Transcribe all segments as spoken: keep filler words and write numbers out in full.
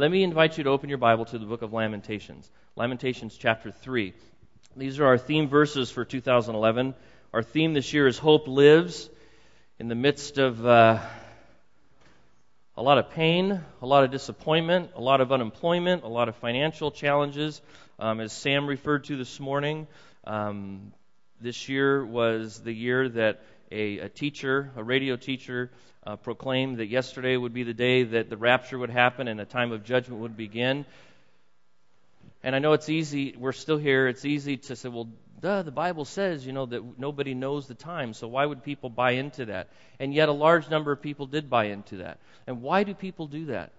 let me invite you to open your Bible to the book of Lamentations. Lamentations chapter three. These are our theme verses for two thousand eleven. Our theme this year is Hope Lives. In the midst of uh, a lot of pain, a lot of disappointment, a lot of unemployment, a lot of financial challenges, um, as Sam referred to this morning, um, this year was the year that a, a teacher, a radio teacher, uh, proclaimed that yesterday would be the day that the rapture would happen and a time of judgment would begin. And I know it's easy, we're still here, it's easy to say, well, duh, the Bible says, you know, that nobody knows the time, so why would people buy into that? And yet a large number of people did buy into that. And why do people do that?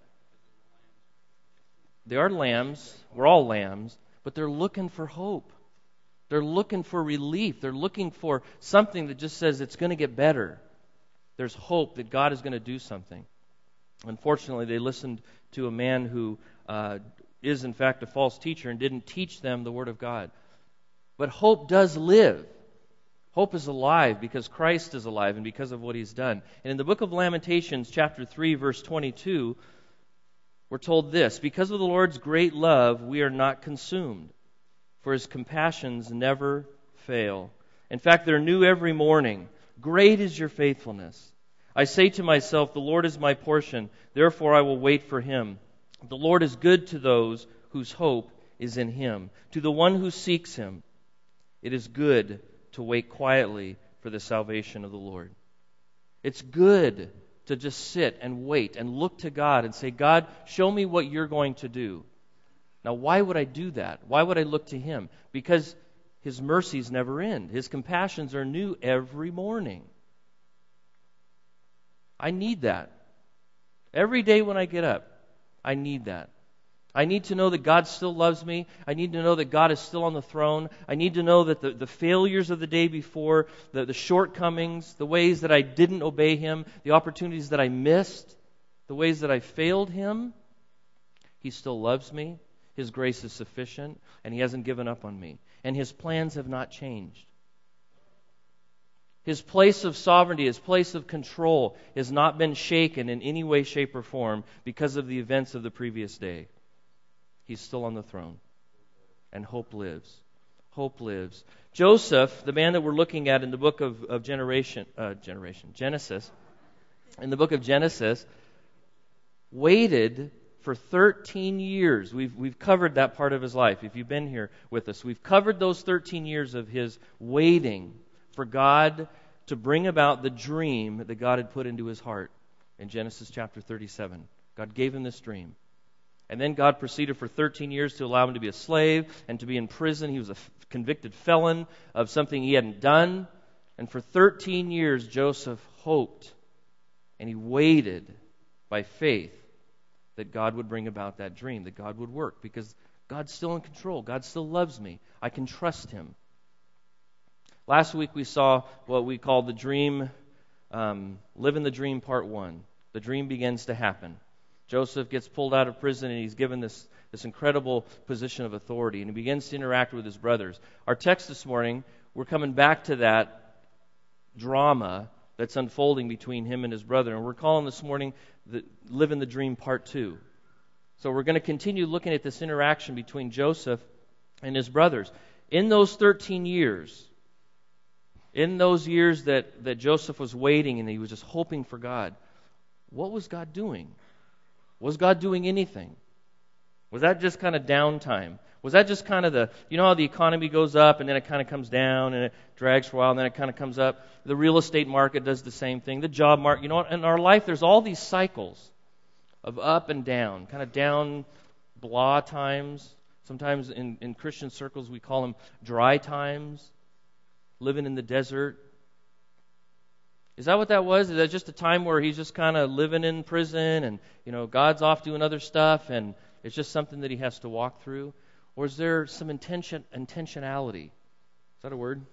They are lambs, we're all lambs, but they're looking for hope. They're looking for relief. They're looking for something that just says it's going to get better. There's hope that God is going to do something. Unfortunately, they listened to a man who uh, is in fact a false teacher and didn't teach them the Word of God. But hope does live. Hope is alive because Christ is alive and because of what He's done. And in the book of Lamentations, chapter three, verse twenty-two, we're told this: because of the Lord's great love, we are not consumed, for His compassions never fail. In fact, they're new every morning. Great is your faithfulness. I say to myself, the Lord is my portion, therefore I will wait for Him. The Lord is good to those whose hope is in Him, to the one who seeks Him. It is good to wait quietly for the salvation of the Lord. It's good to just sit and wait and look to God and say, God, show me what you're going to do. Now, why would I do that? Why would I look to Him? Because His mercies never end. His compassions are new every morning. I need that. Every day when I get up, I need that. I need to know that God still loves me. I need to know that God is still on the throne. I need to know that the, the failures of the day before, the, the shortcomings, the ways that I didn't obey Him, the opportunities that I missed, the ways that I failed Him, He still loves me. His grace is sufficient, and He hasn't given up on me. And His plans have not changed. His place of sovereignty, His place of control has not been shaken in any way, shape, or form because of the events of the previous day. He's still on the throne. And hope lives. Hope lives. Joseph, the man that we're looking at in the book of, of generation, uh, generation, Genesis, in the book of Genesis, waited for thirteen years. We've, we've covered that part of his life. If you've been here with us, we've covered those thirteen years of his waiting for God to bring about the dream that God had put into his heart in Genesis chapter thirty-seven. God gave him this dream. And then God proceeded for thirteen years to allow him to be a slave and to be in prison. He was a f- convicted felon of something he hadn't done. And for thirteen years, Joseph hoped and he waited by faith that God would bring about that dream, that God would work, because God's still in control. God still loves me. I can trust Him. Last week we saw what we call the dream, um, live in the dream part one. The dream begins to happen. Joseph gets pulled out of prison and he's given this, this incredible position of authority, and he begins to interact with his brothers. Our text this morning, we're coming back to that drama that's unfolding between him and his brother, and we're calling this morning the Live in the Dream Part two. So we're going to continue looking at this interaction between Joseph and his brothers. In those thirteen years, in those years that, that Joseph was waiting and he was just hoping for God, what was God doing? Was God doing anything? Was that just kind of downtime? Was that just kind of the, you know how the economy goes up and then it kind of comes down and it drags for a while and then it kind of comes up? The real estate market does the same thing. The job market, you know what? In our life there's all these cycles of up and down, kind of down, blah times. Sometimes in, in Christian circles we call them dry times, living in the desert. Is that what that was? Is that just a time where he's just kind of living in prison and, you know, God's off doing other stuff and it's just something that he has to walk through? Or is there some intention, intentionality? Is that a word?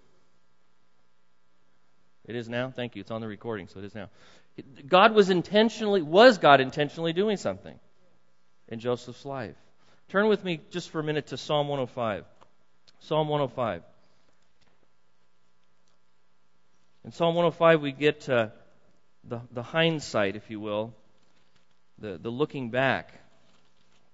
It is now? Thank you. It's on the recording, so it is now. God was intentionally, was God intentionally doing something in Joseph's life? Turn with me just for a minute to Psalm one oh five. Psalm one oh five. In Psalm one oh five, we get uh, the, the hindsight, if you will, the, the looking back.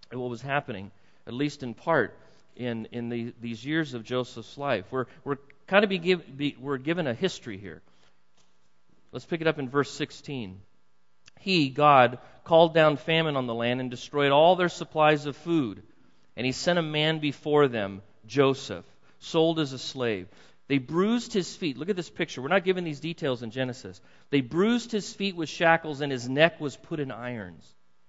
at what was happening, at least in part, in in the, these years of Joseph's life. We're we're kind of be, give, be we're given a history here. Let's pick it up in verse sixteen. He, God, called down famine on the land and destroyed all their supplies of food. And he sent a man before them, Joseph, sold as a slave. They bruised his feet. Look at this picture. We're not given these details in Genesis. They bruised his feet with shackles, and his neck was put in irons.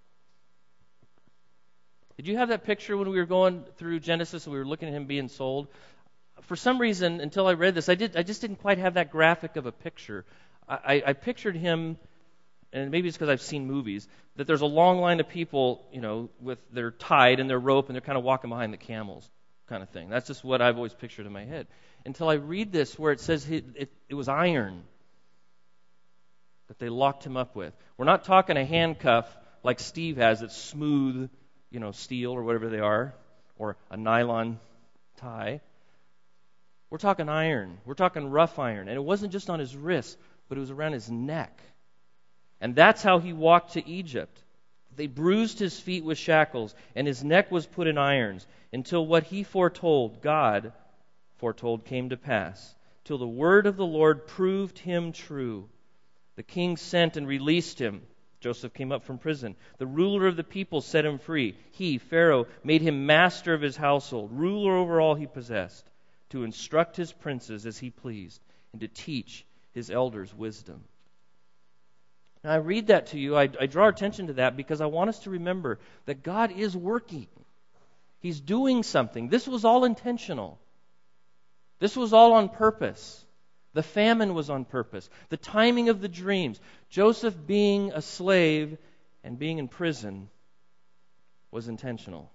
Did you have that picture when we were going through Genesis and we were looking at him being sold? For some reason, until I read this, I did. I just didn't quite have that graphic of a picture. I, I pictured him, and maybe it's because I've seen movies, that there's a long line of people, you know, with their tied and their rope, and they're kind of walking behind the camels, kind of thing. That's just what I've always pictured in my head. Until I read this, where it says it, it, it was iron that they locked him up with. We're not talking a handcuff like Steve has that's smooth, you know, steel or whatever they are, or a nylon tie. We're talking iron. We're talking rough iron. And it wasn't just on his wrist, but it was around his neck. And that's how he walked to Egypt. They bruised his feet with shackles, and his neck was put in irons, until what he foretold, God foretold, came to pass, till the word of the Lord proved him true. The king sent and released him. Joseph came up from prison. The ruler of the people set him free. He, Pharaoh, made him master of his household, ruler over all he possessed, to instruct his princes as he pleased, and to teach his elders wisdom. Now, I read that to you. I, I draw attention to that because I want us to remember that God is working. He's doing something. This was all intentional. This was all on purpose. The famine was on purpose. The timing of the dreams. Joseph being a slave and being in prison was intentional.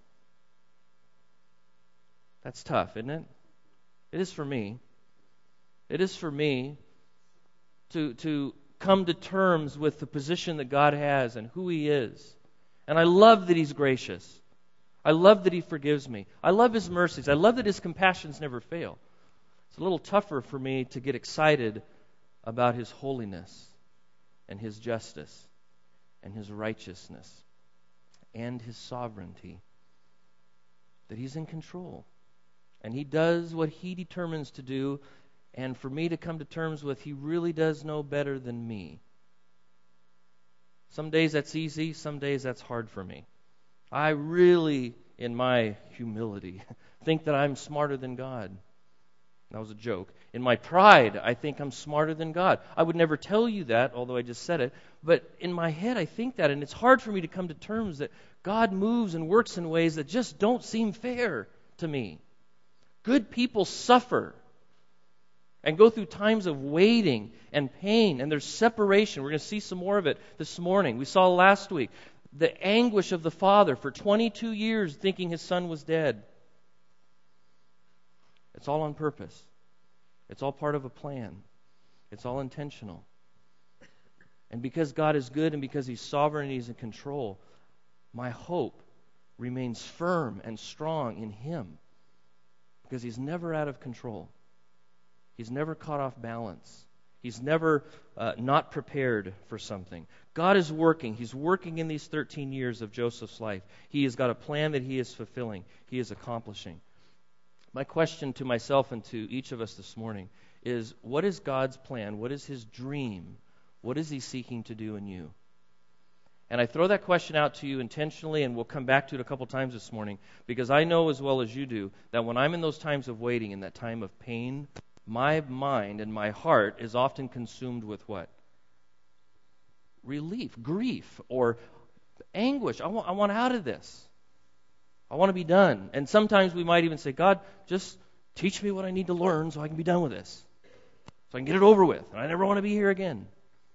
That's tough, isn't it? It is for me. It is for me to, to come to terms with the position that God has and who He is. And I love that He's gracious. I love that He forgives me. I love His mercies. I love that His compassions never fail. It's a little tougher for me to get excited about His holiness and His justice and His righteousness and His sovereignty. That He's in control. And He does what He determines to do. And for me to come to terms with, He really does know better than me. Some days that's easy. Some days that's hard for me. I really, in my humility, think that I'm smarter than God. That was a joke. In my pride, I think I'm smarter than God. I would never tell you that, although I just said it. But in my head, I think that. And it's hard for me to come to terms that God moves and works in ways that just don't seem fair to me. Good people suffer and go through times of waiting and pain, and there's separation. We're going to see some more of it this morning. We saw last week the anguish of the father for twenty-two years thinking his son was dead. It's all on purpose. It's all part of a plan. It's all intentional. And because God is good and because He's sovereign and He's in control, my hope remains firm and strong in Him because He's never out of control. He's never caught off balance. He's never uh, not prepared for something. God is working. He's working in these thirteen years of Joseph's life. He has got a plan that He is fulfilling. He is accomplishing. My question to myself and to each of us this morning is, what is God's plan? What is His dream? What is He seeking to do in you? And I throw that question out to you intentionally, and we'll come back to it a couple times this morning, because I know as well as you do that when I'm in those times of waiting, in that time of pain, my mind and my heart is often consumed with what? Relief, grief, or anguish. I want, I want out of this. I want to be done. And sometimes we might even say, God, just teach me what I need to learn so I can be done with this. So I can get it over with. And I never want to be here again.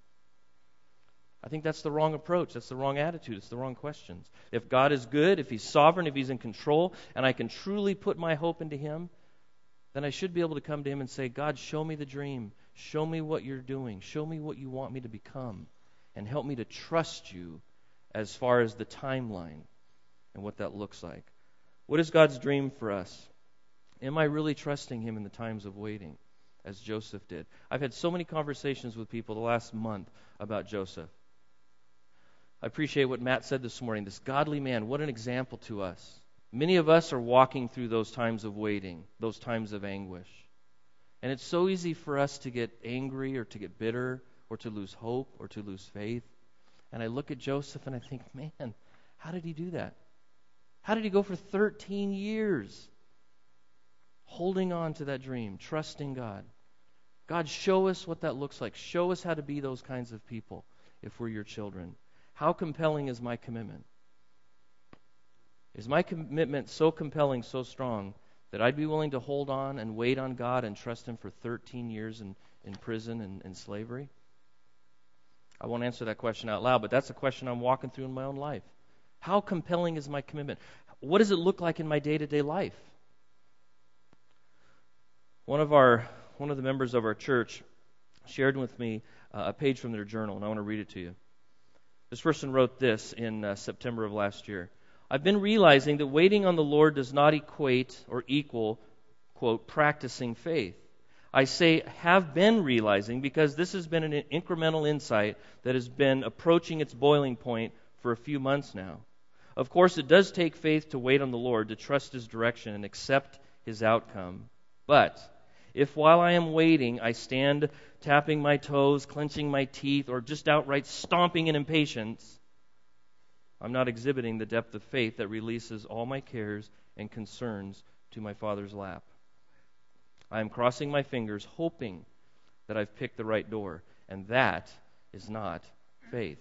I think that's the wrong approach. That's the wrong attitude. It's the wrong questions. If God is good, if He's sovereign, if He's in control, and I can truly put my hope into Him, then I should be able to come to Him and say, God, show me the dream. Show me what You're doing. Show me what You want me to become. And help me to trust You as far as the timeline and what that looks like. What is God's dream for us? Am I really trusting Him in the times of waiting, as Joseph did? I've had so many conversations with people the last month about Joseph. I appreciate what Matt said this morning. This godly man, what an example to us. Many of us are walking through those times of waiting, those times of anguish. And it's so easy for us to get angry or to get bitter or to lose hope or to lose faith. And I look at Joseph and I think, man, how did he do that? How did he go for thirteen years holding on to that dream, trusting God? God, show us what that looks like. Show us how to be those kinds of people if we're your children. How compelling is my commitment? Is my commitment so compelling, so strong, that I'd be willing to hold on and wait on God and trust Him for thirteen years in, in prison and in slavery? I won't answer that question out loud, but that's a question I'm walking through in my own life. How compelling is my commitment? What does it look like in my day-to-day life? One of our, one of the members of our church shared with me uh, a page from their journal, and I want to read it to you. This person wrote this in uh, September of last year. I've been realizing that waiting on the Lord does not equate or equal, quote, practicing faith. I say have been realizing because this has been an incremental insight that has been approaching its boiling point for a few months now. Of course, it does take faith to wait on the Lord, to trust His direction and accept His outcome. But if while I am waiting, I stand tapping my toes, clenching my teeth, or just outright stomping in impatience, I'm not exhibiting the depth of faith that releases all my cares and concerns to my Father's lap. I am crossing my fingers, hoping that I've picked the right door, and that is not faith.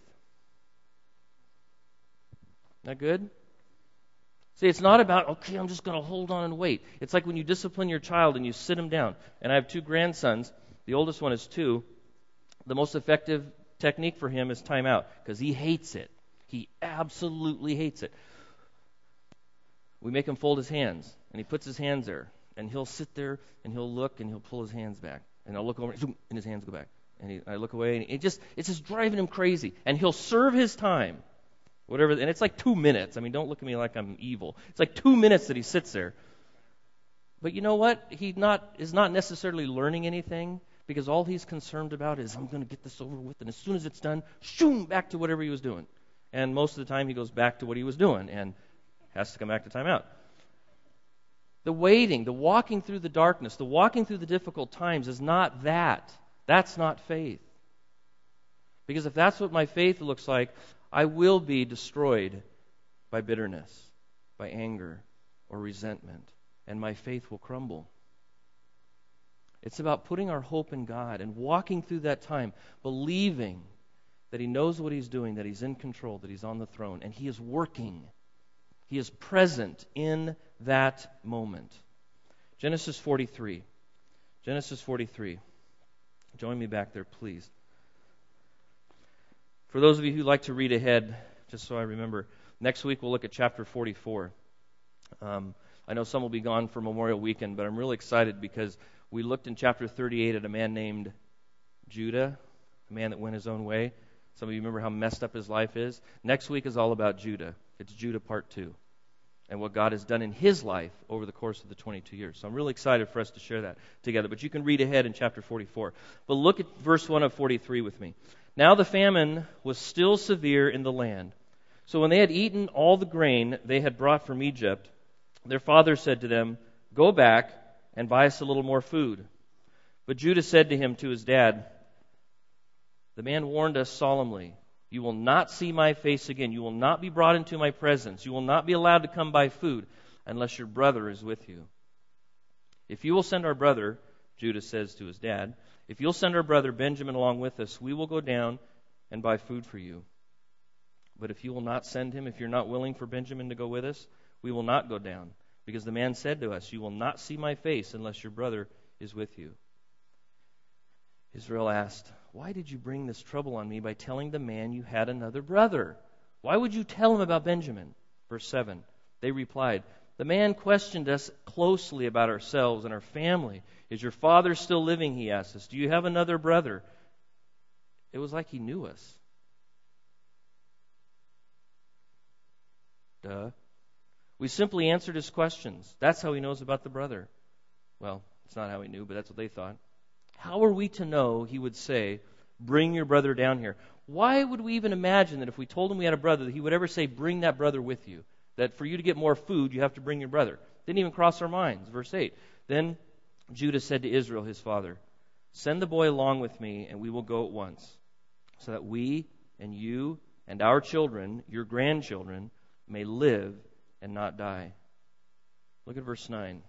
Isn't that good? See, it's not about, okay, I'm just going to hold on and wait. It's like when you discipline your child and you sit him down. And I have two grandsons. The oldest one is two. The most effective technique for him is timeout because he hates it. He absolutely hates it. We make him fold his hands, and he puts his hands there. And he'll sit there, and he'll look, and he'll pull his hands back. And I'll look over, and his hands go back. And he, I look away, and it just, it's just driving him crazy. And he'll serve his time. Whatever, and it's like two minutes. I mean, don't look at me like I'm evil. It's like two minutes that he sits there. But you know what? He not is not necessarily learning anything because all he's concerned about is, I'm going to get this over with, and as soon as it's done, shoom, back to whatever he was doing. And most of the time he goes back to what he was doing and has to come back to timeout. The waiting, the walking through the darkness, the walking through the difficult times is not that. That's not faith. Because if that's what my faith looks like, I will be destroyed by bitterness, by anger, or resentment, and my faith will crumble. It's about putting our hope in God and walking through that time, believing that He knows what He's doing, that He's in control, that He's on the throne, and He is working. He is present in that moment. Genesis forty-three. Genesis forty-three. Join me back there, please. For those of you who like to read ahead, just so I remember, next week we'll look at chapter forty-four. Um, I know some will be gone for Memorial Weekend, but I'm really excited because we looked in chapter thirty-eight at a man named Judah, a man that went his own way. Some of you remember how messed up his life is. Next week is all about Judah. It's Judah part two, and what God has done in his life over the course of the twenty-two years. So I'm really excited for us to share that together. But you can read ahead in chapter forty-four. But look at verse one of forty-three with me. Now the famine was still severe in the land. So when they had eaten all the grain they had brought from Egypt, their father said to them, Go back and buy us a little more food. But Judah said to him, to his dad, The man warned us solemnly, You will not see my face again. You will not be brought into my presence. You will not be allowed to come buy food unless your brother is with you. If you will send our brother, Judah says to his dad, If you'll send our brother Benjamin along with us, we will go down and buy food for you. But if you will not send him, if you're not willing for Benjamin to go with us, we will not go down. Because the man said to us, You will not see my face unless your brother is with you. Israel asked, Why did you bring this trouble on me by telling the man you had another brother? Why would you tell him about Benjamin? Verse seven. They replied, The man questioned us closely about ourselves and our family. Is your father still living? He asked us. Do you have another brother? It was like he knew us. Duh. We simply answered his questions. That's how he knows about the brother. Well, it's not how he knew, but that's what they thought. How are we to know, he would say, Bring your brother down here. Why would we even imagine that if we told him we had a brother, that he would ever say, bring that brother with you? That for you to get more food, you have to bring your brother. Didn't even cross our minds. Verse eight. Then Judah said to Israel, his father, send the boy along with me, and we will go at once, so that we and you and our children, your grandchildren, may live and not die. Look at verse nine.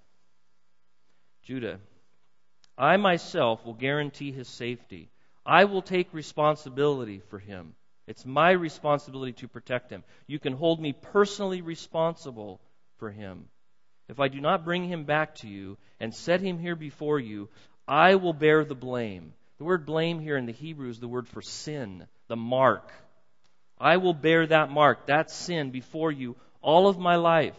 Judah, I myself will guarantee his safety. I will take responsibility for him. It's my responsibility to protect him. You can hold me personally responsible for him. If I do not bring him back to you and set him here before you, I will bear the blame. The word blame here in the Hebrew is the word for sin, the mark. I will bear that mark, that sin before you all of my life.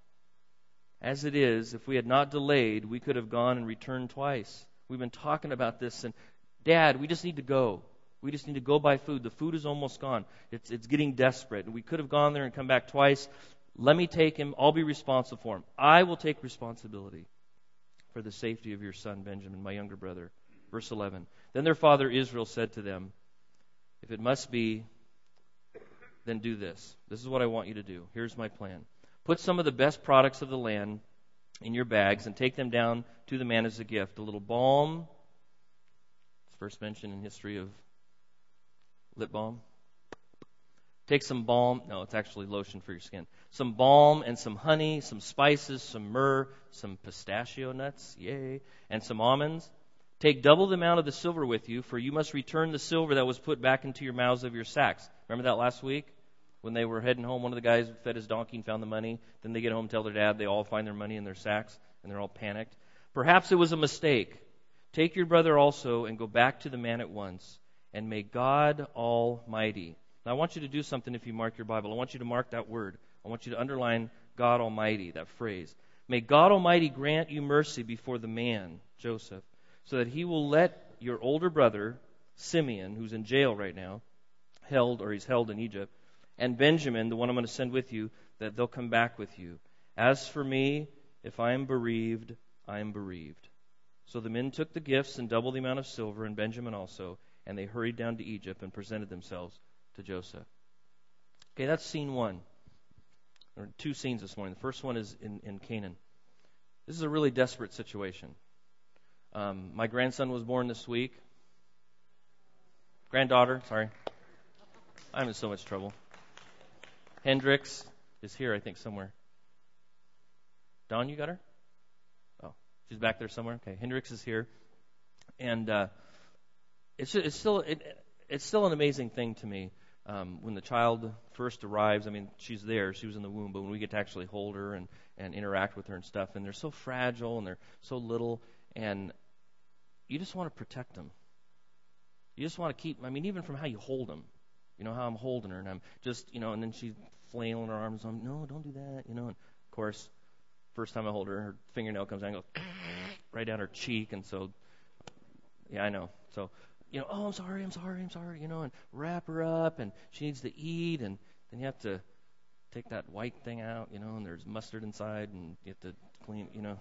As it is, if we had not delayed, we could have gone and returned twice. We've been talking about this, and Dad, we just need to go. We just need to go buy food. The food is almost gone. It's it's getting desperate. And we could have gone there and come back twice. Let me take him. I'll be responsible for him. I will take responsibility for the safety of your son Benjamin, my younger brother. Verse eleven. Then their father Israel said to them, if it must be, then do this. This is what I want you to do. Here's my plan. Put some of the best products of the land in your bags and take them down to the man as a gift. A little balm. It's first mentioned in history of lip balm. Take some balm. No, it's actually lotion for your skin. Some balm and some honey, some spices, some myrrh, some pistachio nuts, yay, and some almonds. Take double the amount of the silver with you, for you must return the silver that was put back into your mouths of your sacks. Remember that last week? When they were heading home, one of the guys fed his donkey and found the money. Then they get home, tell their dad, they all find their money in their sacks, and they're all panicked. Perhaps it was a mistake. Take your brother also and go back to the man at once, and may God Almighty. Now I want you to do something if you mark your Bible. I want you to mark that word. I want you to underline God Almighty, that phrase. May God Almighty grant you mercy before the man, Joseph, so that he will let your older brother, Simeon, who's in jail right now, held, or he's held in Egypt, and Benjamin, the one I'm going to send with you, that they'll come back with you. As for me, if I am bereaved, I am bereaved. So the men took the gifts and double the amount of silver, and Benjamin also, and they hurried down to Egypt and presented themselves to Joseph. Okay, that's scene one. There are two scenes this morning. The first one is in, in Canaan. This is a really desperate situation. Um, my grandson was born this week. Granddaughter, sorry. I'm in so much trouble. Hendrix is here, I think, somewhere. Dawn, you got her? Oh, she's back there somewhere. Okay, Hendrix is here, and uh, it's it's still it, it's still an amazing thing to me um, when the child first arrives. I mean, she's there, she was in the womb, but when we get to actually hold her and and interact with her and stuff, and they're so fragile and they're so little, and you just want to protect them. You just want to keep. I mean, even from how you hold them. You know, how I'm holding her, and I'm just, you know, and then she's flailing her arms. I'm, no, don't do that, you know. And of course, first time I hold her, her fingernail comes down and goes right down her cheek, and so, yeah, I know. So, you know, oh, I'm sorry, I'm sorry, I'm sorry, you know, and wrap her up, and she needs to eat, and then you have to take that white thing out, you know, and there's mustard inside, and you have to clean, you know.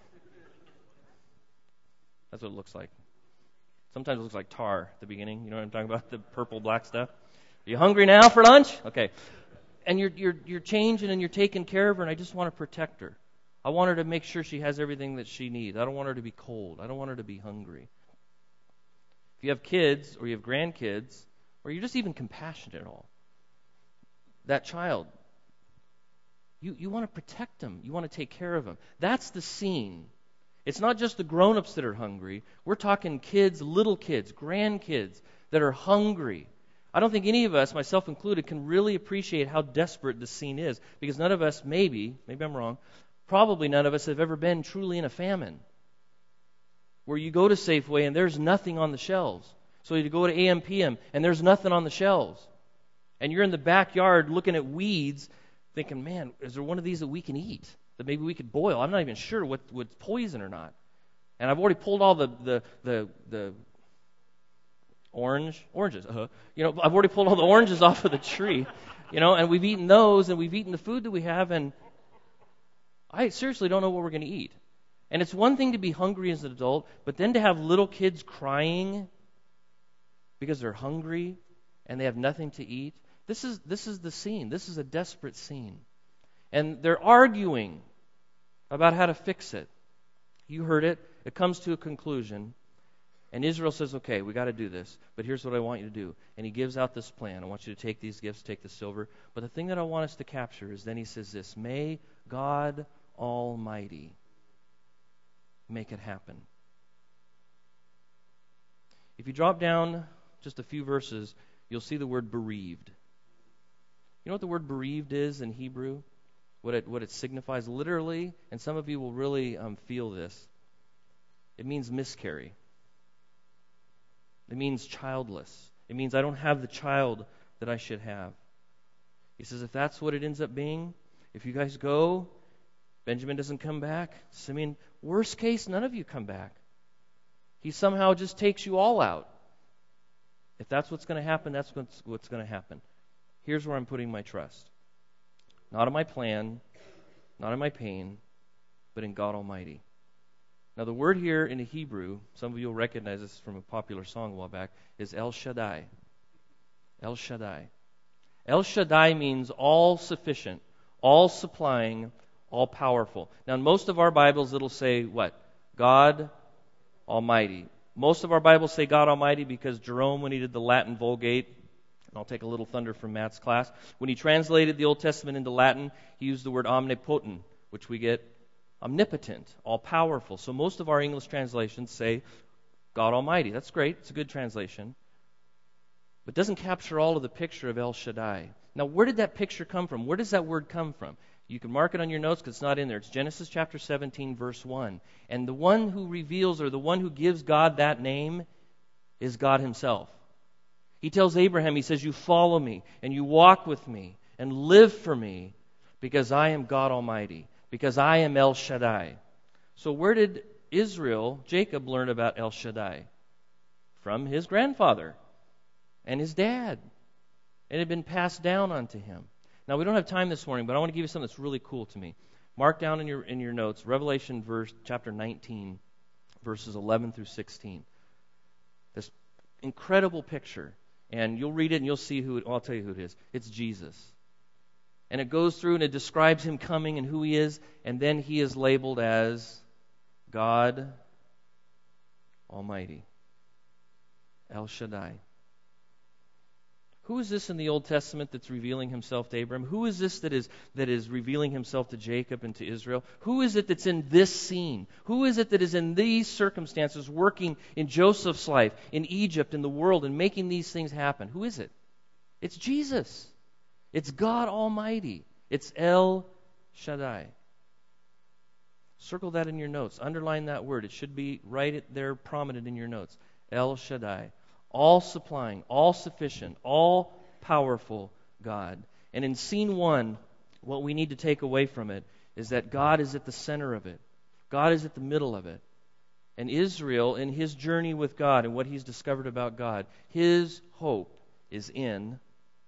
That's what it looks like. Sometimes it looks like tar at the beginning, you know what I'm talking about, the purple, black stuff. Are you hungry now for lunch? Okay. And you're you're you're changing and you're taking care of her, and I just want to protect her. I want her to make sure she has everything that she needs. I don't want her to be cold. I don't want her to be hungry. If you have kids or you have grandkids, or you're just even compassionate at all, that child, you, you want to protect them. You want to take care of them. That's the scene. It's not just the grown-ups that are hungry. We're talking kids, little kids, grandkids that are hungry. I don't think any of us, myself included, can really appreciate how desperate this scene is, because none of us, maybe, maybe I'm wrong, probably none of us have ever been truly in a famine where you go to Safeway and there's nothing on the shelves. So you go to A M P M and there's nothing on the shelves. And you're in the backyard looking at weeds thinking, man, is there one of these that we can eat, that maybe we could boil? I'm not even sure what what's poison or not. And I've already pulled all the the the, the Orange, oranges, uh-huh. You know, I've already pulled all the oranges off of the tree, you know, and we've eaten those, and we've eaten the food that we have, and I seriously don't know what we're going to eat. And it's one thing to be hungry as an adult, but then to have little kids crying because they're hungry and they have nothing to eat. This is this is the scene. This is a desperate scene. And they're arguing about how to fix it. You heard it. It comes to a conclusion. And Israel says, okay, we got to do this, but here's what I want you to do. And he gives out this plan. I want you to take these gifts, take the silver. But the thing that I want us to capture is then he says this, may God Almighty make it happen. If you drop down just a few verses, you'll see the word bereaved. You know what the word bereaved is in Hebrew? What it, what it signifies literally, and some of you will really um, feel this. It means miscarry. It means childless. It means I don't have the child that I should have. He says if that's what it ends up being, if you guys go, Benjamin doesn't come back, Simeon, worst case, none of you come back. He somehow just takes you all out. If that's what's going to happen, that's what's, what's going to happen. Here's where I'm putting my trust. Not in my plan, not in my pain, but in God Almighty. Now the word here in the Hebrew, some of you will recognize this from a popular song a while back, is El Shaddai. El Shaddai. El Shaddai means all sufficient, all supplying, all powerful. Now in most of our Bibles it'll say what? God Almighty. Most of our Bibles say God Almighty because Jerome, when he did the Latin Vulgate, and I'll take a little thunder from Matt's class, when he translated the Old Testament into Latin, he used the word omnipotent, which we get omnipotent, all-powerful. So most of our English translations say God Almighty. That's great. It's a good translation. But it doesn't capture all of the picture of El Shaddai. Now, where did that picture come from? Where does that word come from? You can mark it on your notes because it's not in there. It's Genesis chapter seventeen, verse one. And the one who reveals or the one who gives God that name is God himself. He tells Abraham, he says, you follow me and you walk with me and live for me because I am God Almighty. Because I am El Shaddai. So where did Israel, Jacob, learn about El Shaddai? From his grandfather and his dad. It had been passed down onto him. Now we don't have time this morning, but I want to give you something that's really cool to me. Mark down in your in your notes, Revelation verse chapter nineteen, verses eleven through sixteen. This incredible picture. And you'll read it and you'll see who it, well, I'll tell you who it is. It's Jesus. And it goes through and it describes him coming and who he is, and then he is labeled as God Almighty. El Shaddai. Who is this in the Old Testament that's revealing himself to Abraham? Who is this that is that is revealing himself to Jacob and to Israel? Who is it that's in this scene? Who is it that is in these circumstances working in Joseph's life, in Egypt, in the world, and making these things happen? Who is it? It's Jesus. It's God Almighty. It's El Shaddai. Circle that in your notes. Underline that word. It should be right there prominent in your notes. El Shaddai. All supplying, all sufficient, all powerful God. And in scene one, what we need to take away from it is that God is at the center of it. God is at the middle of it. And Israel, in his journey with God and what he's discovered about God, his hope is in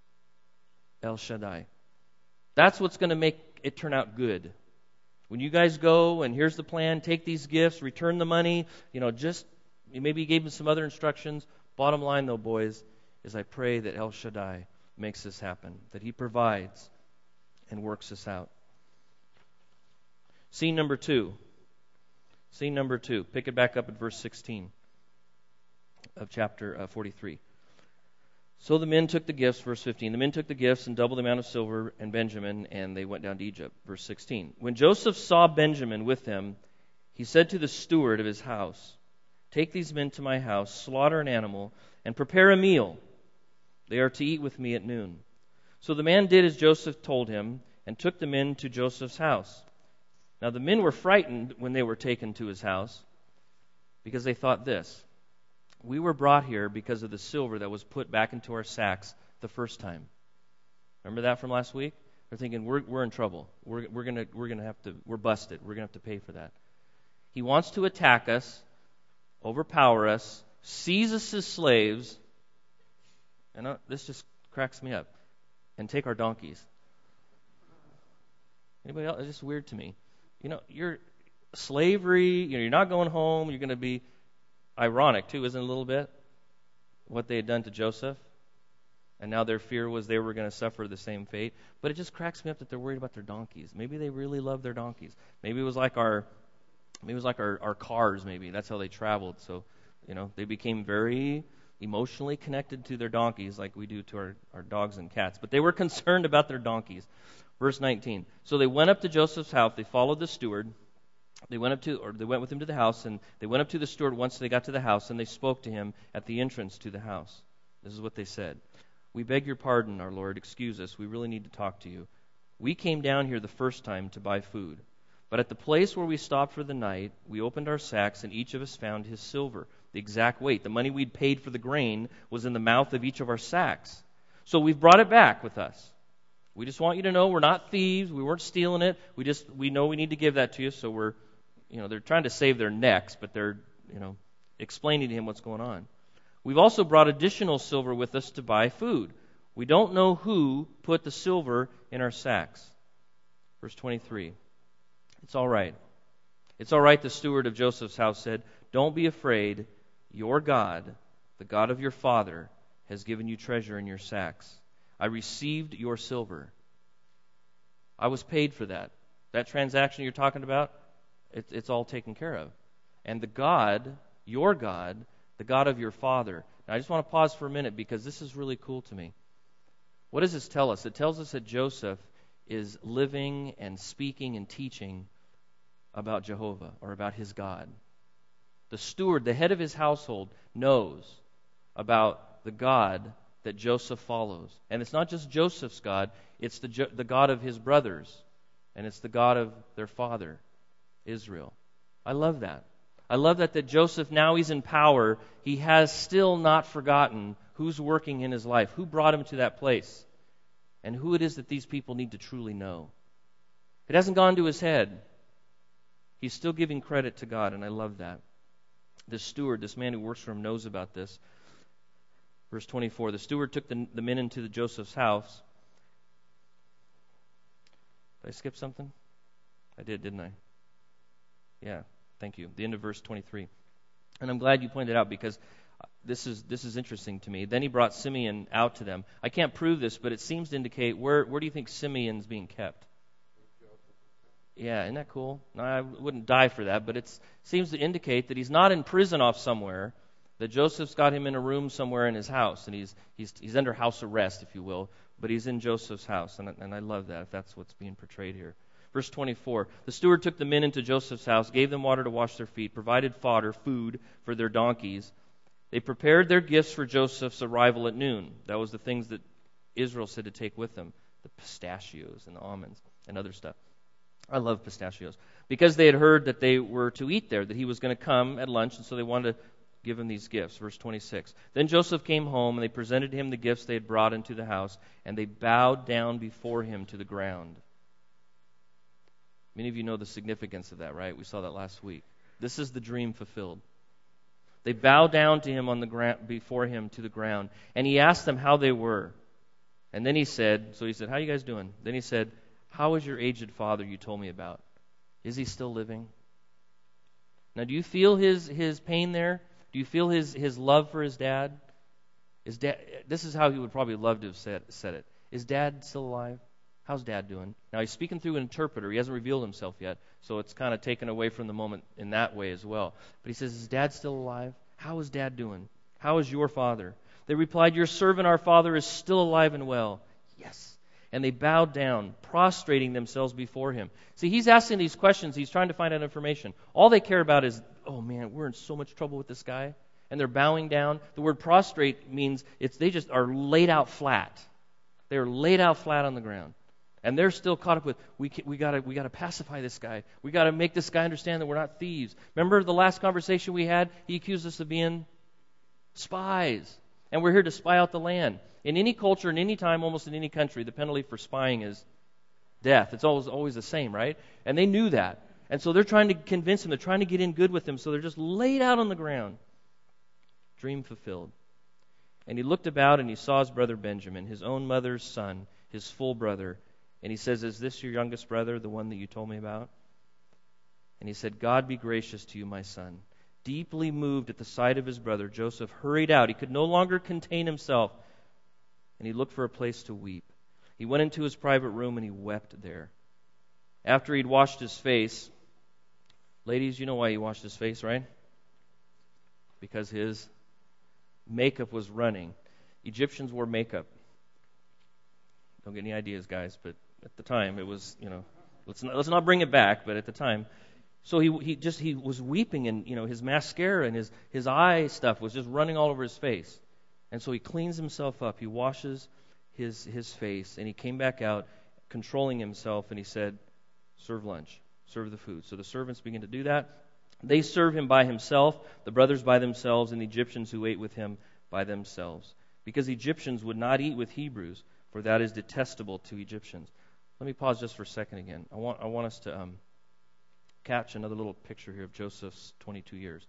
El Shaddai. That's what's going to make it turn out good. When you guys go and here's the plan, take these gifts, return the money, you know, just maybe you gave them some other instructions. Bottom line, though, boys, is I pray that El Shaddai makes this happen, that he provides and works this out. Scene number two. Scene number two. Pick it back up at verse sixteen of chapter uh, forty-three. So the men took the gifts, verse fifteen. The men took the gifts and doubled the amount of silver and Benjamin, and they went down to Egypt. Verse sixteen. When Joseph saw Benjamin with them, he said to the steward of his house, take these men to my house, slaughter an animal, and prepare a meal. They are to eat with me at noon. So the man did as Joseph told him, and took the men to Joseph's house. Now the men were frightened when they were taken to his house, because they thought this, we were brought here because of the silver that was put back into our sacks the first time. Remember that from last week? They're thinking, we're we're in trouble. We're we're gonna we're gonna have to we're busted. We're gonna have to pay for that. He wants to attack us, overpower us, seize us as slaves, and uh, this just cracks me up, and take our donkeys. Anybody else? It's just weird to me. You know, you're slavery. You know, you're not going home. You're going to be ironic too, isn't it, a little bit? what they had done to Joseph, and now their fear was they were going to suffer the same fate. But it just cracks me up that they're worried about their donkeys. Maybe they really love their donkeys. Maybe it was like our, maybe it was like our, our cars. Maybe that's how they traveled. So, you know, they became very emotionally connected to their donkeys, like we do to our, our dogs and cats. But they were concerned about their donkeys. Verse nineteen. So they went up to Joseph's house. They followed the steward. They went up to, or they went with him to the house, and they went up to the steward once they got to the house, and they spoke to him at the entrance to the house. This is what they said. We beg your pardon, our Lord. Excuse us. We really need to talk to you. We came down here the first time to buy food. But at the place where we stopped for the night, we opened our sacks, and each of us found his silver, the exact weight. The money we'd paid for the grain was in the mouth of each of our sacks. So we've brought it back with us. We just want you to know we're not thieves. We weren't stealing it. We just, we know we need to give that to you, so we're, you know, they're trying to save their necks, but they're, you know, explaining to him what's going on. We've also brought additional silver with us to buy food. We don't know who put the silver in our sacks. Verse twenty-three. It's all right. It's all right, the steward of Joseph's house said. Don't be afraid. Your God, the God of your father, has given you treasure in your sacks. I received your silver. I was paid for that. That transaction you're talking about, it, it's all taken care of. And the God, your God, the God of your father. Now, I just want to pause for a minute because this is really cool to me. What does this tell us? It tells us that Joseph is living and speaking and teaching about Jehovah or about his God. The steward, the head of his household, knows about the God that Joseph follows. And it's not just Joseph's God, it's the, the God of his brothers, and it's the God of their father, Israel. I love that. I love that that Joseph, now he's in power, he has still not forgotten who's working in his life, who brought him to that place, and who it is that these people need to truly know. It hasn't gone to his head. He's still giving credit to God, and I love that. This steward, this man who works for him, knows about this. Verse twenty-four, the steward took the, the men into the Joseph's house. Did I skip something? I did, didn't I? Yeah, thank you. The end of verse twenty-three. And I'm glad you pointed out because this is this is interesting to me. Then he brought Simeon out to them. I can't prove this, but it seems to indicate, where, where do you think Simeon's being kept? Yeah, isn't that cool? No, I wouldn't die for that, but it seems to indicate that he's not in prison off somewhere, that Joseph's got him in a room somewhere in his house, and he's he's he's under house arrest, if you will, but he's in Joseph's house, and, and I love that, if that's what's being portrayed here. Verse twenty-four, the steward took the men into Joseph's house, gave them water to wash their feet, provided fodder, food for their donkeys. They prepared their gifts for Joseph's arrival at noon. That was the things that Israel said to take with them, the pistachios and the almonds and other stuff. I love pistachios. Because they had heard that they were to eat there, that he was going to come at lunch, and so they wanted to give him these gifts. Verse twenty-six. Then Joseph came home, and they presented him the gifts they had brought into the house, and they bowed down before him to the ground. Many of you know the significance of that, right? We saw that last week. This is the dream fulfilled. They bowed down to him on the ground, before him to the ground, and he asked them how they were. And then he said, so he said, how are you guys doing? Then he said, how is your aged father you told me about? Is he still living? Now, do you feel his, his pain there? Do you feel his, his love for his dad? Is dad? This is how he would probably love to have said, said it. Is dad still alive? How's dad doing? Now, he's speaking through an interpreter. He hasn't revealed himself yet, so it's kind of taken away from the moment in that way as well. But he says, is dad still alive? How is dad doing? How is your father? They replied, your servant, our father, is still alive and well. Yes. And they bowed down, prostrating themselves before him. See, he's asking these questions. He's trying to find out information. All they care about is, oh man, we're in so much trouble with this guy. And they're bowing down. The word prostrate means it's they just are laid out flat. They're laid out flat on the ground. And they're still caught up with, we we gotta we gotta pacify this guy. We gotta make this guy understand that we're not thieves. Remember the last conversation we had? He accused us of being spies. And we're here to spy out the land. In any culture, in any time, almost in any country, the penalty for spying is death. It's always always the same, right? And they knew that. And so they're trying to convince him. They're trying to get in good with him. So they're just laid out on the ground. Dream fulfilled. And he looked about and he saw his brother Benjamin, his own mother's son, his full brother. And he says, is this your youngest brother, the one that you told me about? And he said, God be gracious to you, my son. Deeply moved at the sight of his brother, Joseph hurried out. He could no longer contain himself, and he looked for a place to weep. He went into his private room and he wept there. After he'd washed his face, ladies, you know why he washed his face, right? Because his makeup was running. Egyptians wore makeup. Don't get any ideas, guys, but at the time it was, you know, let's not, let's not bring it back, but at the time. So he he just he was weeping, and you know his mascara and his his eye stuff was just running all over his face. And so he cleans himself up. He washes his his face, and he came back out, controlling himself, and he said, "Serve lunch, serve the food." So the servants begin to do that. They serve him by himself, the brothers by themselves, and the Egyptians who ate with him by themselves, because Egyptians would not eat with Hebrews, for that is detestable to Egyptians. Let me pause just for a second again. I want I want us to um, catch another little picture here of Joseph's twenty-two years.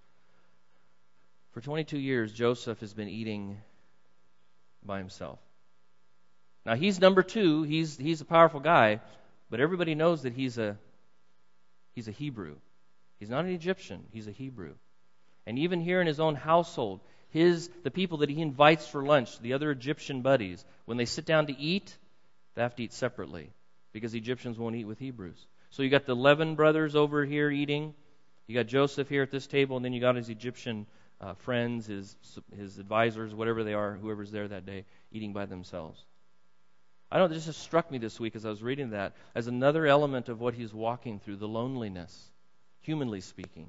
For twenty-two years, Joseph has been eating by himself. Now he's number two. He's he's a powerful guy, but everybody knows that he's a he's a Hebrew. He's not an Egyptian. He's a Hebrew. And even here in his own household, his the people that he invites for lunch, the other Egyptian buddies, when they sit down to eat, they have to eat separately because the Egyptians won't eat with Hebrews. So you got the eleven brothers over here eating. You got Joseph here at this table, and then you got his Egyptian uh, friends, his his advisors, whatever they are, whoever's there that day, eating by themselves. I know this just struck me this week as I was reading that as another element of what he's walking through, the loneliness, humanly speaking.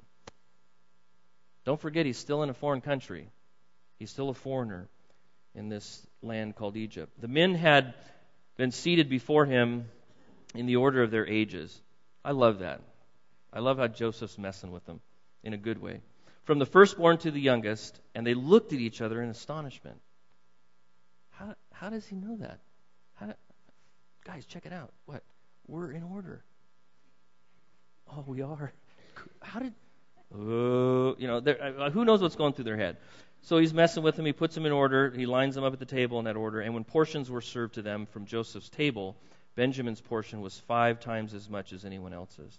Don't forget, he's still in a foreign country. He's still a foreigner in this land called Egypt. The men had been seated before him in the order of their ages. I love that. I love how Joseph's messing with them in a good way. From the firstborn to the youngest, and they looked at each other in astonishment. How, how does he know that? How, guys, check it out. What? We're in order. Oh, we are. How did... Oh, you know, uh, who knows what's going through their head? So he's messing with them. He puts them in order. He lines them up at the table in that order. And when portions were served to them from Joseph's table, Benjamin's portion was five times as much as anyone else's.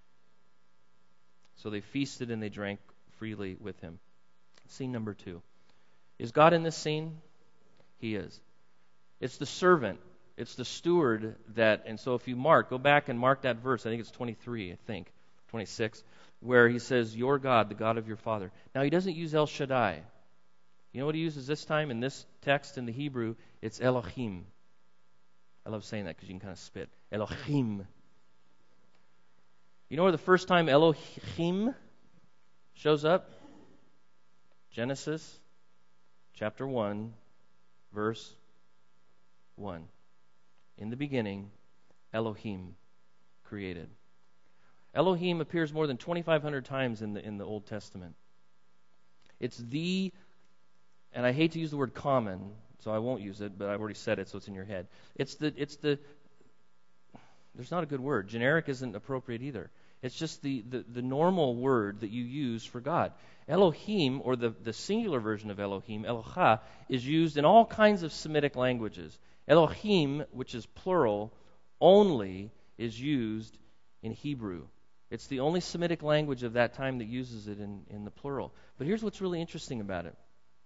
So they feasted and they drank freely with him. Scene number two. Is God in this scene? He is. It's the servant. It's the steward that, and so if you mark, go back and mark that verse. I think it's twenty-three, I think, twenty-six, where he says, "Your God, the God of your father." Now, he doesn't use El Shaddai. You know what he uses this time in this text in the Hebrew? It's Elohim. I love saying that because you can kind of spit. Elohim. You know where the first time Elohim shows up? Genesis chapter one, verse one. In the beginning, Elohim created. Elohim appears more than twenty-five hundred times in the in the Old Testament. It's the, and I hate to use the word common, so I won't use it, but I've already said it, so it's in your head. It's the it's the there's not a good word. Generic isn't appropriate either. It's just the, the, the normal word that you use for God. Elohim, or the, the singular version of Elohim, Eloha, is used in all kinds of Semitic languages. Elohim, which is plural, only is used in Hebrew. It's the only Semitic language of that time that uses it in, in the plural. But here's what's really interesting about it.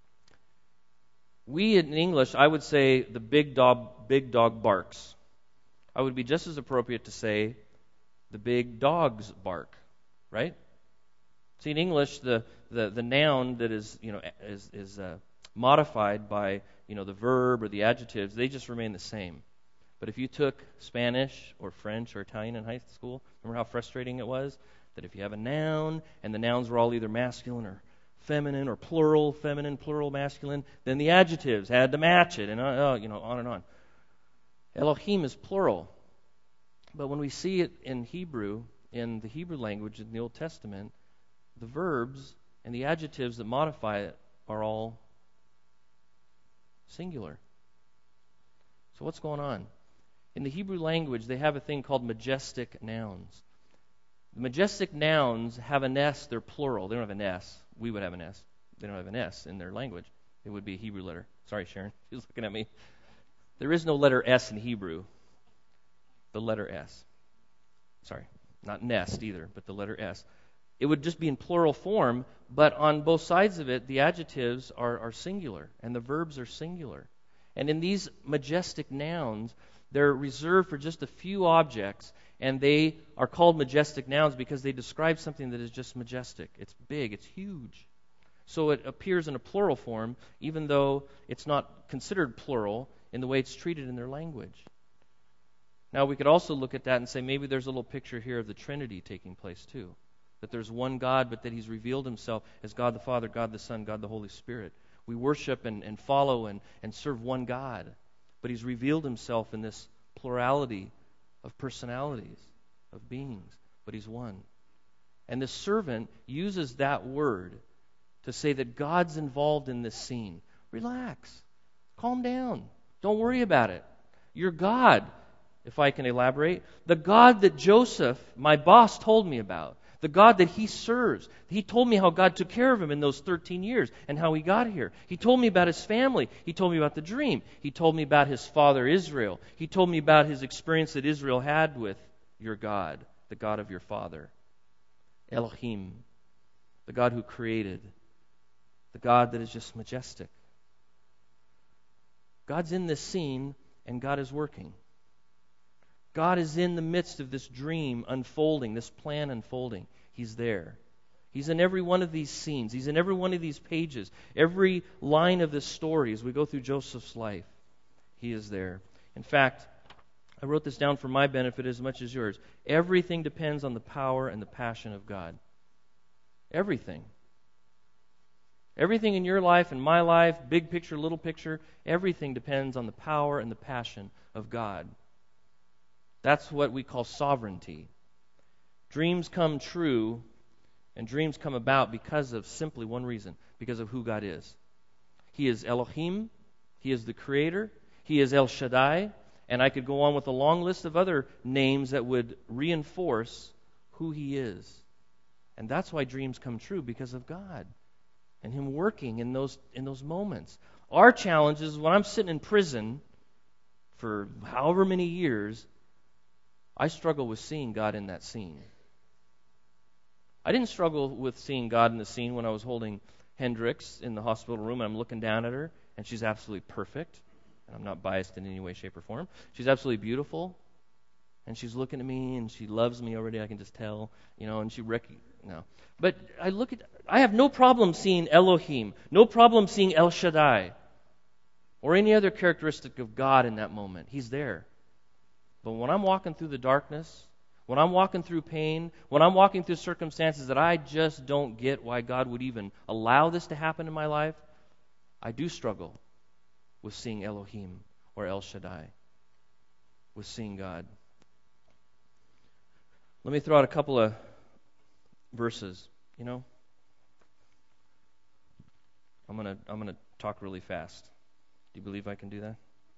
We, in English, I would say the big dog, big dog barks. I would be just as appropriate to say the big dogs bark, right? See, in English, the, the, the noun that is, you know, is, is uh, modified by, you know, the verb or the adjectives, they just remain the same. But if you took Spanish or French or Italian in high school, remember how frustrating it was? That if you have a noun, and the nouns were all either masculine or feminine or plural, feminine, plural, masculine, then the adjectives had to match it, and uh, you know, on and on. Elohim is plural. But when we see it in Hebrew, in the Hebrew language in the Old Testament, the verbs and the adjectives that modify it are all singular. So what's going on? In the Hebrew language, they have a thing called majestic nouns. The majestic nouns have an S, they're plural. They don't have an S. We would have an S. They don't have an S in their language. It would be a Hebrew letter. Sorry, Sharon. She's looking at me. There is no letter S in Hebrew. The letter S. Sorry, not nest either, but the letter S. it would just be in plural form, but on both sides of it, the adjectives are, are singular, and the verbs are singular. And in these majestic nouns, they're reserved for just a few objects, and they are called majestic nouns because they describe something that is just majestic. It's big, it's huge. So it appears in a plural form, even though it's not considered plural in the way it's treated in their language. Now, we could also look at that and say maybe there's a little picture here of the Trinity taking place too. That there's one God, but that He's revealed Himself as God the Father, God the Son, God the Holy Spirit. We worship and, and follow and, and serve one God, but He's revealed Himself in this plurality of personalities, of beings, but He's one. And the servant uses that word to say that God's involved in this scene. Relax. Calm down. Don't worry about it. You're God, if I can elaborate. The God that Joseph, my boss, told me about. The God that he serves. He told me how God took care of him in those thirteen years and how he got here. He told me about his family. He told me about the dream. He told me about his father Israel. He told me about his experience that Israel had with your God, the God of your father. Elohim, the God who created, the God that is just majestic. God's in this scene and God is working. God is in the midst of this dream unfolding, this plan unfolding. He's there. He's in every one of these scenes. He's in every one of these pages. Every line of this story as we go through Joseph's life, He is there. In fact, I wrote this down for my benefit as much as yours. Everything depends on the power and the passion of God. Everything. Everything in your life and my life, big picture, little picture, everything depends on the power and the passion of God. That's what we call sovereignty. Dreams come true and dreams come about because of simply one reason, because of who God is. He is Elohim, He is the Creator, He is El Shaddai, and I could go on with a long list of other names that would reinforce who He is. And that's why dreams come true, because of God and Him working in those in those moments. Our challenge is when I'm sitting in prison for however many years, I struggle with seeing God in that scene. I didn't struggle with seeing God in the scene when I was holding Hendrix in the hospital room and I'm looking down at her and she's absolutely perfect. And I'm not biased in any way, shape, or form. She's absolutely beautiful. And she's looking at me and she loves me already, I can just tell. You know, and she rec- no. But I look at, I have no problem seeing Elohim, no problem seeing El Shaddai, or any other characteristic of God in that moment. He's there. But when I'm walking through the darkness, when I'm walking through pain, when I'm walking through circumstances that I just don't get why God would even allow this to happen in my life, I do struggle with seeing Elohim or El Shaddai, with seeing God. Let me throw out a couple of verses, you know. I'm going to I'm going to talk really fast. Do you believe I can do that?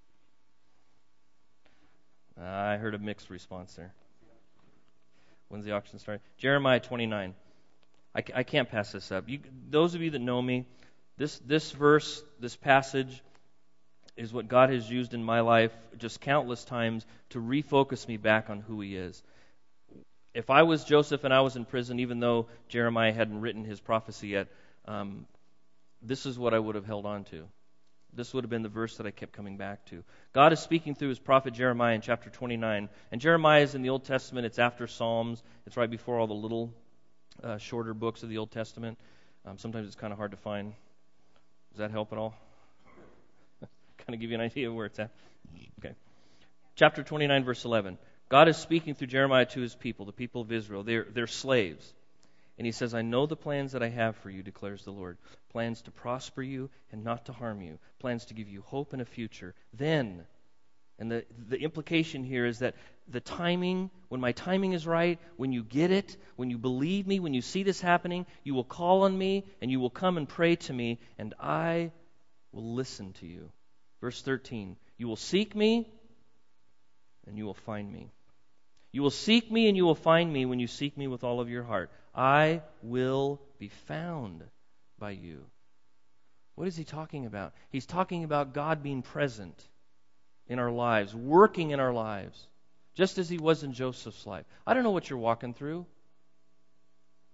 Uh, I heard a mixed response there. When's the auction start? Jeremiah twenty-nine. I, I can't pass this up. You, those of you that know me, this this verse, this passage, is what God has used in my life just countless times to refocus me back on who He is. If I was Joseph and I was in prison, even though Jeremiah hadn't written his prophecy yet, um, this is what I would have held on to. This would have been the verse that I kept coming back to. God is speaking through His prophet Jeremiah in chapter twenty-nine. And Jeremiah is in the Old Testament. It's after Psalms. It's right before all the little uh, shorter books of the Old Testament. Um, sometimes it's kind of hard to find. Does that help at all? Kind of give you an idea of where it's at. Okay. Chapter twenty-nine, verse eleven. God is speaking through Jeremiah to His people, the people of Israel. They're, they're slaves. And He says, I know the plans that I have for you, declares the Lord. Plans to prosper you and not to harm you. Plans to give you hope and a future. Then, and the, the implication here is that the timing, when my timing is right, when you get it, when you believe me, when you see this happening, you will call on me and you will come and pray to me and I will listen to you. Verse thirteen, you will seek me and you will find me. You will seek me and you will find me when you seek me with all of your heart. I will be found by you. What is he talking about? He's talking about God being present in our lives, working in our lives, just as He was in Joseph's life. I don't know what you're walking through.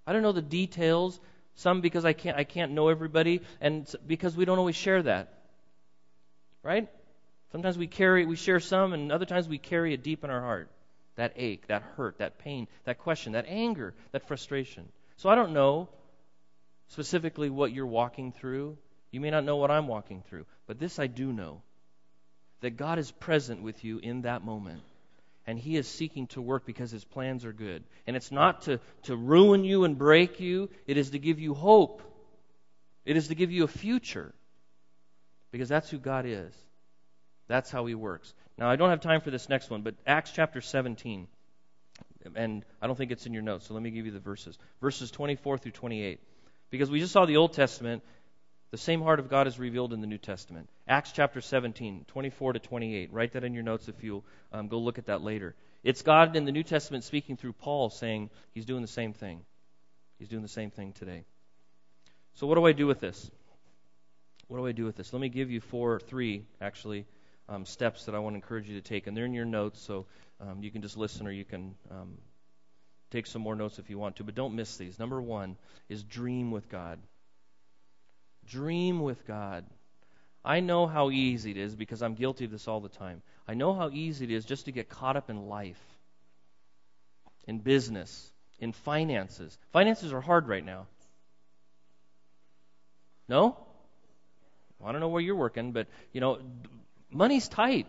I don't know the details, some because I can't I can't know everybody, and because we don't always share that. Right? Sometimes we carry we share some, and other times we carry it deep in our heart. That ache, that hurt, that pain, that question, that anger, that frustration. So I don't know specifically what you're walking through. You may not know what I'm walking through, but this I do know, that God is present with you in that moment. And He is seeking to work because His plans are good. And it's not to, to ruin you and break you. It is to give you hope. It is to give you a future. Because that's who God is. That's how He works. Now, I don't have time for this next one, but Acts chapter seventeen. And I don't think it's in your notes, so let me give you the verses. Verses twenty-four through twenty-eight. Because we just saw the Old Testament. The same heart of God is revealed in the New Testament. Acts chapter seventeen, twenty-four to twenty-eight. Write that in your notes if you'll um, go look at that later. It's God in the New Testament speaking through Paul saying He's doing the same thing. He's doing the same thing today. So what do I do with this? What do I do with this? Let me give you four, three, actually, um, steps that I want to encourage you to take. And they're in your notes, so um, you can just listen or you can um, take some more notes if you want to. But don't miss these. Number one is dream with God. Dream with God. I know how easy it is because I'm guilty of this all the time. I know how easy it is just to get caught up in life, in business, in finances. Finances are hard right now. No? Well, I don't know where you're working, but, you know, money's tight.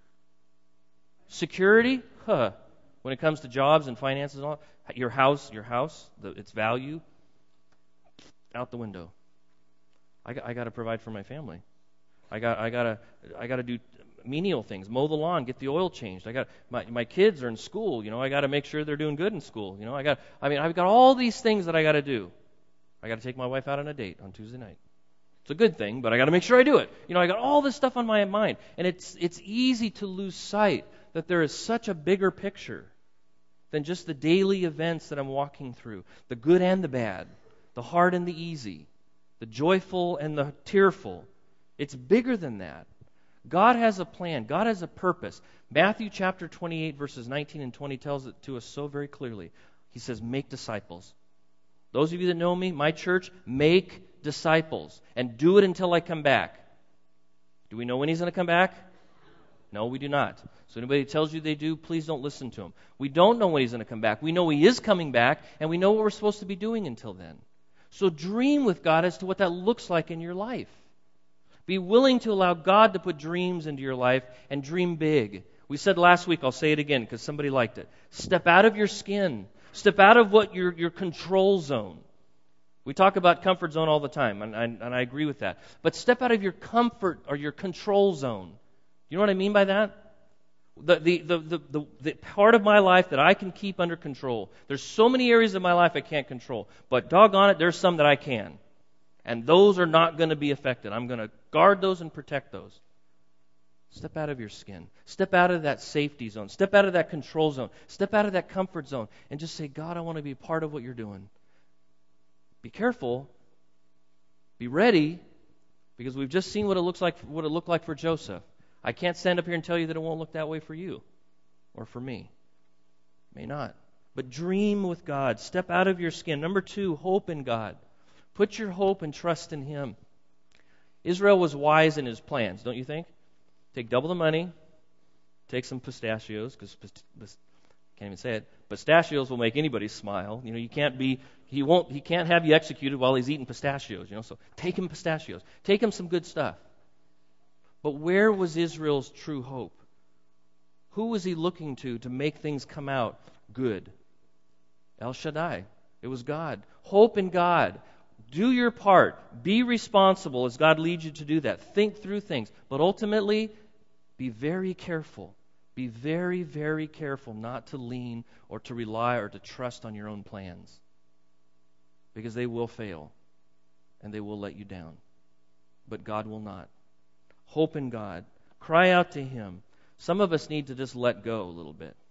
Security, huh. When it comes to jobs and finances and all, your house, your house, the, its value, out the window. I got, I got to provide for my family. I got I got to I got to do menial things, mow the lawn, get the oil changed. I got my my kids are in school. You know, I got to make sure they're doing good in school. You know, I got I mean I've got all these things that I got to do. I got to take my wife out on a date on Tuesday night. It's a good thing, but I got to make sure I do it. You know, I got all this stuff on my mind, and it's it's easy to lose sight that there is such a bigger picture than just the daily events that I'm walking through, the good and the bad, the hard and the easy, the joyful and the tearful. It's bigger than that. God has a plan. God has a purpose. Matthew chapter twenty-eight, verses nineteen and twenty tells it to us so very clearly. He says, make disciples. Those of you that know me, my church, make disciples. And do it until I come back. Do we know when He's going to come back? No, we do not. So anybody who tells you they do, please don't listen to him. We don't know when He's going to come back. We know He is coming back, and we know what we're supposed to be doing until then. So dream with God as to what that looks like in your life. Be willing to allow God to put dreams into your life and dream big. We said last week, I'll say it again because somebody liked it. Step out of your skin. Step out of what your, your control zone. We talk about comfort zone all the time, and I, and I agree with that. But step out of your comfort or your control zone. You know what I mean by that? The, the, the, the, the, the part of my life that I can keep under control. There's so many areas of my life I can't control. But doggone it, there's some that I can. And those are not going to be affected. I'm going to guard those and protect those. Step out of your skin. Step out of that safety zone. Step out of that control zone. Step out of that comfort zone. And just say, God, I want to be a part of what you're doing. Be careful. Be ready. Because we've just seen what it looks like, what it looked like for Joseph. I can't stand up here and tell you that it won't look that way for you. Or for me. May not. But dream with God. Step out of your skin. Number two, hope in God. Put your hope and trust in Him. Israel was wise in his plans, don't you think? Take double the money, take some pistachios, because can't even say it. Pistachios will make anybody smile. You know, you can't be he won't he can't have you executed while he's eating pistachios. You know, so take him pistachios, take him some good stuff. But where was Israel's true hope? Who was he looking to to make things come out good? El Shaddai. It was God. Hope in God. Do your part. Be responsible as God leads you to do that. Think through things. But ultimately, be very careful. Be very, very careful not to lean or to rely or to trust on your own plans. Because they will fail. And they will let you down. But God will not. Hope in God. Cry out to Him. Some of us need to just let go a little bit.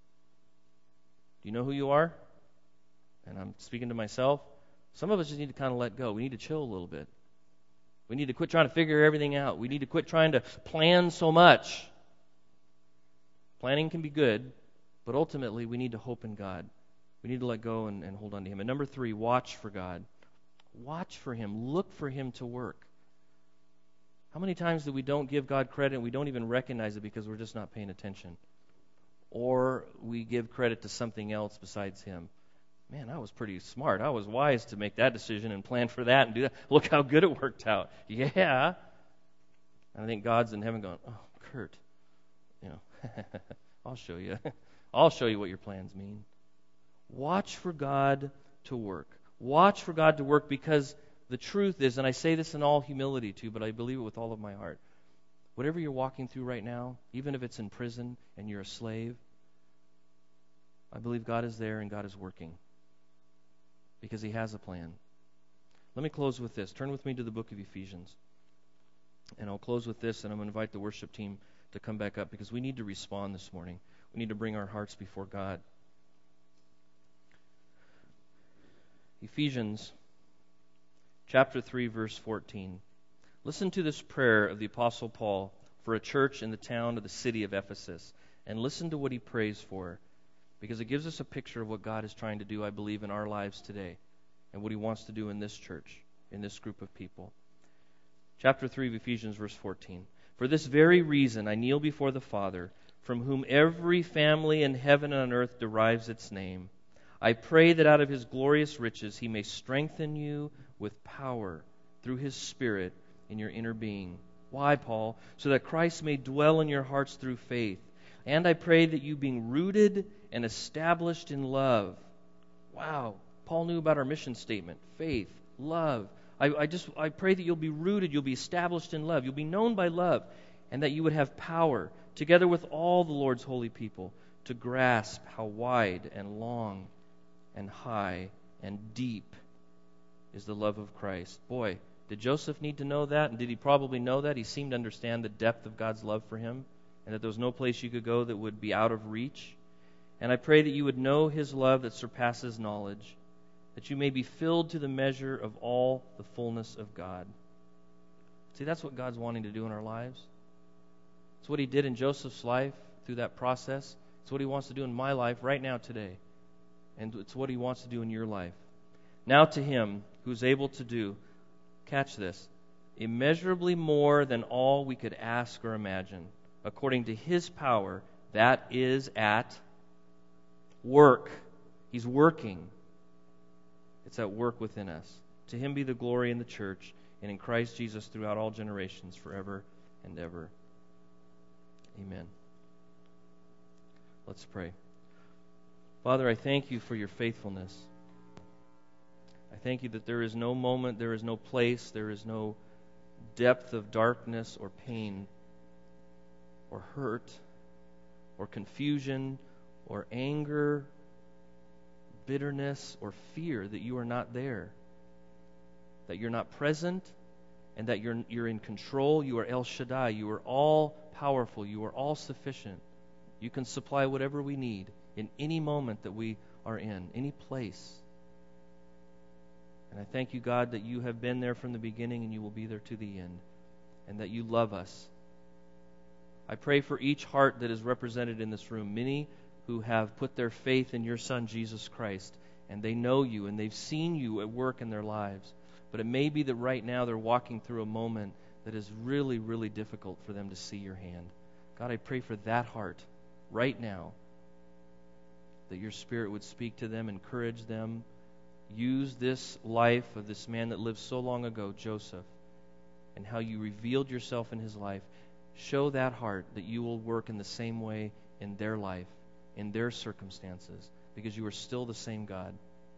Do you know who you are? And I'm speaking to myself. Some of us just need to kind of let go. We need to chill a little bit. We need to quit trying to figure everything out. We need to quit trying to plan so much. Planning can be good, but ultimately we need to hope in God. We need to let go and, and hold on to Him. And number three, watch for God. Watch for Him. Look for Him to work. How many times do we don't give God credit and we don't even recognize it because we're just not paying attention? Or we give credit to something else besides Him. Man, I was pretty smart. I was wise to make that decision and plan for that and do that. Look how good it worked out. Yeah. And I think God's in heaven going, oh, Kurt, you know, I'll show you. I'll show you what your plans mean. Watch for God to work. Watch for God to work, because the truth is, and I say this in all humility too, but I believe it with all of my heart, whatever you're walking through right now, even if it's in prison and you're a slave, I believe God is there and God is working, because He has a plan. Let me close with this. Turn with me to the book of Ephesians. And I'll close with this, and I'm going to invite the worship team to come back up, because we need to respond this morning. We need to bring our hearts before God. Ephesians chapter three, verse fourteen. Listen to this prayer of the Apostle Paul for a church in the town of the city of Ephesus. And listen to what he prays for, because it gives us a picture of what God is trying to do, I believe, in our lives today, and what He wants to do in this church, in this group of people. Chapter three of Ephesians, verse fourteen. For this very reason I kneel before the Father, from whom every family in heaven and on earth derives its name. I pray that out of His glorious riches He may strengthen you with power through His Spirit in your inner being. Why, Paul? So that Christ may dwell in your hearts through faith. And I pray that you, being rooted and established in love. Wow. Paul knew about our mission statement. Faith, love. I, I just I pray that you'll be rooted, you'll be established in love, you'll be known by love, and that you would have power, together with all the Lord's holy people, to grasp how wide and long and high and deep is the love of Christ. Boy, did Joseph need to know that? And did he probably know that? He seemed to understand the depth of God's love for him, and that there was no place you could go that would be out of reach. And I pray that you would know His love that surpasses knowledge, that you may be filled to the measure of all the fullness of God. See, that's what God's wanting to do in our lives. It's what He did in Joseph's life through that process. It's what He wants to do in my life right now today. And it's what He wants to do in your life. Now to Him who's able to do, catch this, immeasurably more than all we could ask or imagine, according to His power that is at work. He's working. It's at work within us. To Him be the glory in the church and in Christ Jesus throughout all generations, forever and ever. Amen. Let's pray. Father, I thank You for Your faithfulness. I thank You that there is no moment, there is no place, there is no depth of darkness or pain or hurt or confusion or anger, bitterness or fear, that You are not there, that You're not present, and that you're, you're in control. You are El Shaddai. You are all powerful. You are all sufficient. You can supply whatever we need in any moment that we are in, any place. And I thank You, God, that You have been there from the beginning and You will be there to the end, and that You love us. I pray for each heart that is represented in this room, many who have put their faith in Your Son, Jesus Christ, and they know You and they've seen You at work in their lives. But it may be that right now they're walking through a moment that is really, really difficult for them to see Your hand. God, I pray for that heart right now, that Your Spirit would speak to them, encourage them. Use this life of this man that lived so long ago, Joseph, and how You revealed Yourself in his life. Show that heart that You will work in the same way in their life, in their circumstances, because You are still the same God.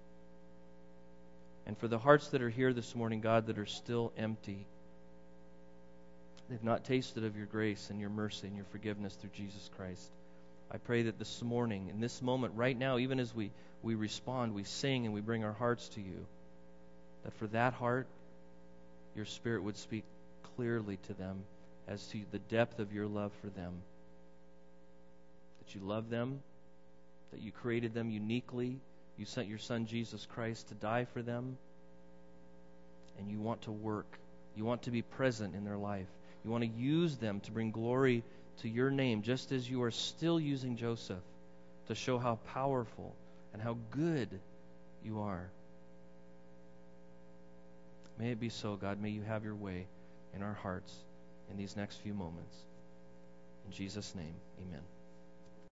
And for the hearts that are here this morning, God, that are still empty, they've not tasted of Your grace and Your mercy and Your forgiveness through Jesus Christ. I pray that this morning, in this moment, right now, even as we, we respond, we sing and we bring our hearts to You, that for that heart, Your Spirit would speak clearly to them as to the depth of Your love for them. That You love them, that You created them uniquely. You sent Your Son, Jesus Christ, to die for them. And You want to work. You want to be present in their life. You want to use them to bring glory to Your name, just as You are still using Joseph to show how powerful and how good you are. May it be so, God. May you have your way in our hearts in these next few moments. In Jesus' name, amen.